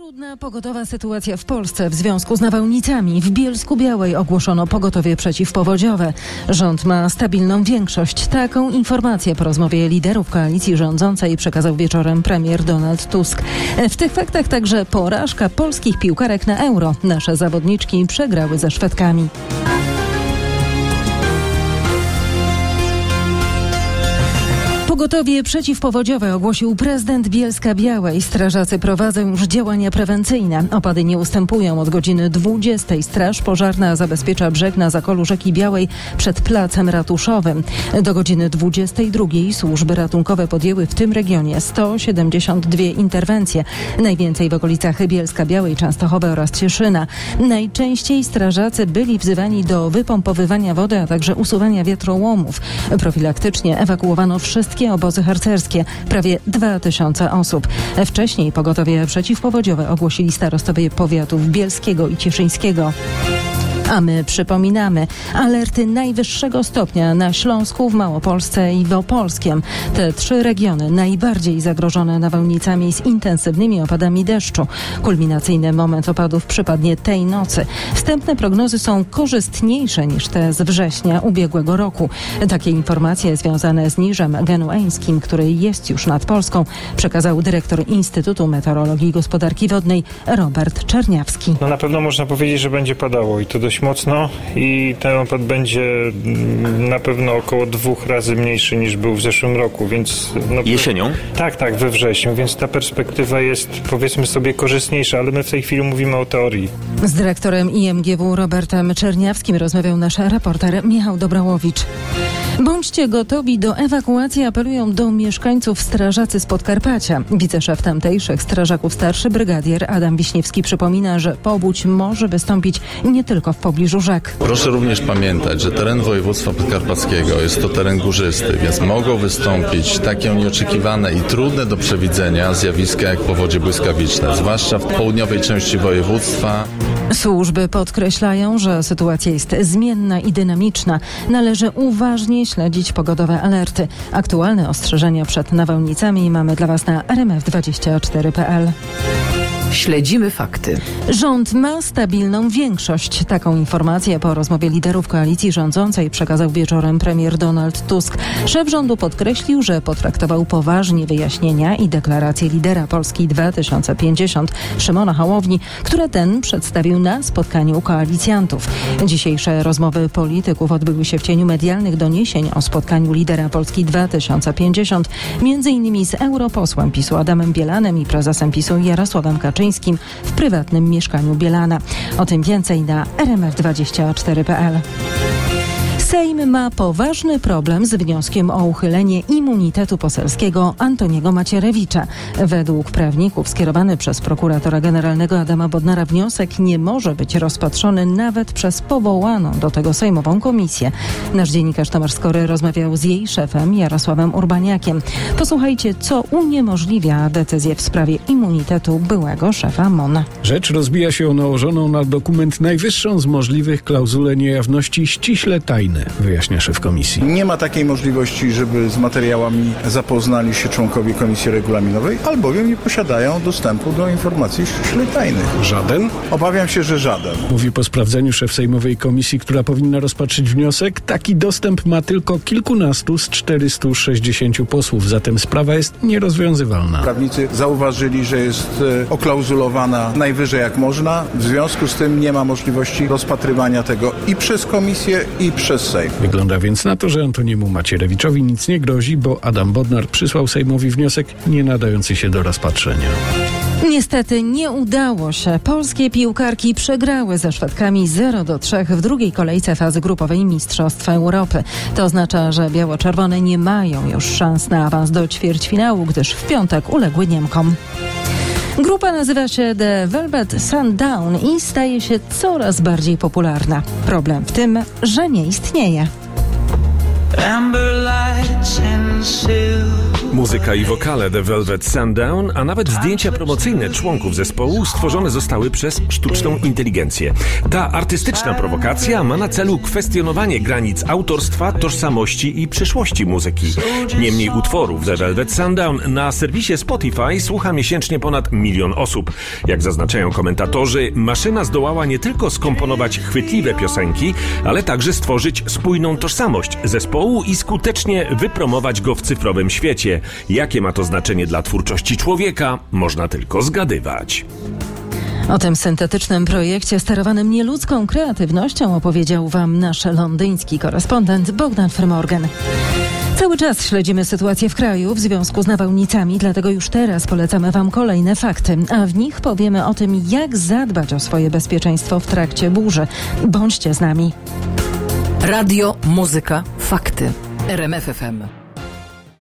Trudna pogodowa sytuacja w Polsce w związku z nawałnicami. W Bielsku-Białej ogłoszono pogotowie przeciwpowodziowe. Rząd ma stabilną większość. Taką informację po rozmowie liderów koalicji rządzącej przekazał wieczorem premier Donald Tusk. W tych faktach także porażka polskich piłkarek na Euro. Nasze zawodniczki przegrały ze Szwedkami. Pogotowie przeciwpowodziowe ogłosił prezydent Bielska-Białej. Strażacy prowadzą już działania prewencyjne. Opady nie ustępują od godziny 20. Straż pożarna zabezpiecza brzeg na zakolu rzeki Białej przed placem ratuszowym. Do godziny 22 służby ratunkowe podjęły w tym regionie 172 interwencje. Najwięcej w okolicach Bielska-Białej, Częstochowy oraz Cieszyna. Najczęściej strażacy byli wzywani do wypompowywania wody, a także usuwania wiatrołomów. Profilaktycznie ewakuowano wszystkie obozy harcerskie, prawie 2000 osób. Wcześniej pogotowie przeciwpowodziowe ogłosili starostowie powiatów bielskiego i cieszyńskiego. A my przypominamy, alerty najwyższego stopnia na Śląsku, w Małopolsce i w Opolskiem. Te trzy regiony najbardziej zagrożone nawałnicami z intensywnymi opadami deszczu. Kulminacyjny moment opadów przypadnie tej nocy. Wstępne prognozy są korzystniejsze niż te z września ubiegłego roku. Takie informacje związane z niżem genueńskim, który jest już nad Polską, przekazał dyrektor Instytutu Meteorologii i Gospodarki Wodnej Robert Czerniawski. Na pewno można powiedzieć, że będzie padało i to dość mocno i ten opad będzie na pewno około 2 razy mniejszy niż był w zeszłym roku, więc... Jesienią? Tak, we wrześniu, więc ta perspektywa jest, powiedzmy sobie, korzystniejsza, ale my w tej chwili mówimy o teorii. Z dyrektorem IMGW Robertem Czerniawskim rozmawiał nasz reporter Michał Dobrałowicz. Bądźcie gotowi do ewakuacji, apelują do mieszkańców strażacy z Podkarpacia. Wiceszef tamtejszych strażaków, starszy brygadier Adam Wiśniewski, przypomina, że powódź może wystąpić nie tylko w pobliżu rzek. Proszę również pamiętać, że teren województwa podkarpackiego jest to teren górzysty, więc mogą wystąpić takie nieoczekiwane i trudne do przewidzenia zjawiska jak powodzie błyskawiczne, zwłaszcza w południowej części województwa. Służby podkreślają, że sytuacja jest zmienna i dynamiczna. Należy uważnie śledzić pogodowe alerty. Aktualne ostrzeżenia przed nawałnicami mamy dla Was na rmf24.pl. Śledzimy fakty. Rząd ma stabilną większość. Taką informację po rozmowie liderów koalicji rządzącej przekazał wieczorem premier Donald Tusk. Szef rządu podkreślił, że potraktował poważnie wyjaśnienia i deklaracje lidera Polski 2050 Szymona Hołowni, które ten przedstawił na spotkaniu koalicjantów. Dzisiejsze rozmowy polityków odbyły się w cieniu medialnych doniesień o spotkaniu lidera Polski 2050, m.in. z europosłem PiS-u Adamem Bielanem i prezesem PiS-u Jarosławem Kaczyńskim w prywatnym mieszkaniu Bielana. O tym więcej na rmf24.pl. Sejm ma poważny problem z wnioskiem o uchylenie immunitetu poselskiego Antoniego Macierewicza. Według prawników skierowany przez prokuratora generalnego Adama Bodnara wniosek nie może być rozpatrzony nawet przez powołaną do tego sejmową komisję. Nasz dziennikarz Tomasz Skory rozmawiał z jej szefem Jarosławem Urbaniakiem. Posłuchajcie, co uniemożliwia decyzję w sprawie immunitetu byłego szefa MON. Rzecz rozbija się o nałożoną na dokument najwyższą z możliwych klauzulę niejawności ściśle tajne, wyjaśnia szef komisji. Nie ma takiej możliwości, żeby z materiałami zapoznali się członkowie komisji regulaminowej, albowiem nie posiadają dostępu do informacji ściśle tajnych. Żaden? Obawiam się, że żaden. Mówi po sprawdzeniu szef sejmowej komisji, która powinna rozpatrzyć wniosek. Taki dostęp ma tylko kilkunastu z 460 posłów, zatem sprawa jest nierozwiązywalna. Prawnicy zauważyli, że jest oklauzulowana najwyżej jak można. W związku z tym nie ma możliwości rozpatrywania tego i przez komisję, i przez Sejm. Wygląda więc na to, że Antoniemu Macierewiczowi nic nie grozi, bo Adam Bodnar przysłał Sejmowi wniosek nie nadający się do rozpatrzenia. Niestety nie udało się. Polskie piłkarki przegrały ze Szwedkami 0-3 w drugiej kolejce fazy grupowej Mistrzostw Europy. To oznacza, że biało-czerwone nie mają już szans na awans do ćwierćfinału, gdyż w piątek uległy Niemkom. Grupa nazywa się The Velvet Sundown i staje się coraz bardziej popularna. Problem w tym, że nie istnieje. Amber lights and silver Muzyka i wokale The Velvet Sundown, a nawet zdjęcia promocyjne członków zespołu stworzone zostały przez sztuczną inteligencję. Ta artystyczna prowokacja ma na celu kwestionowanie granic autorstwa, tożsamości i przyszłości muzyki. Niemniej utworów The Velvet Sundown na serwisie Spotify słucha miesięcznie ponad 1 milion osób. Jak zaznaczają komentatorzy, maszyna zdołała nie tylko skomponować chwytliwe piosenki, ale także stworzyć spójną tożsamość zespołu i skutecznie wypromować go w cyfrowym świecie. Jakie ma to znaczenie dla twórczości człowieka, można tylko zgadywać. O tym syntetycznym projekcie sterowanym nieludzką kreatywnością opowiedział Wam nasz londyński korespondent Bogdan Frymorgan. Cały czas śledzimy sytuację w kraju w związku z nawałnicami, dlatego już teraz polecamy Wam kolejne fakty, a w nich powiemy o tym, jak zadbać o swoje bezpieczeństwo w trakcie burzy. Bądźcie z nami. Radio, muzyka, fakty. RMF FM.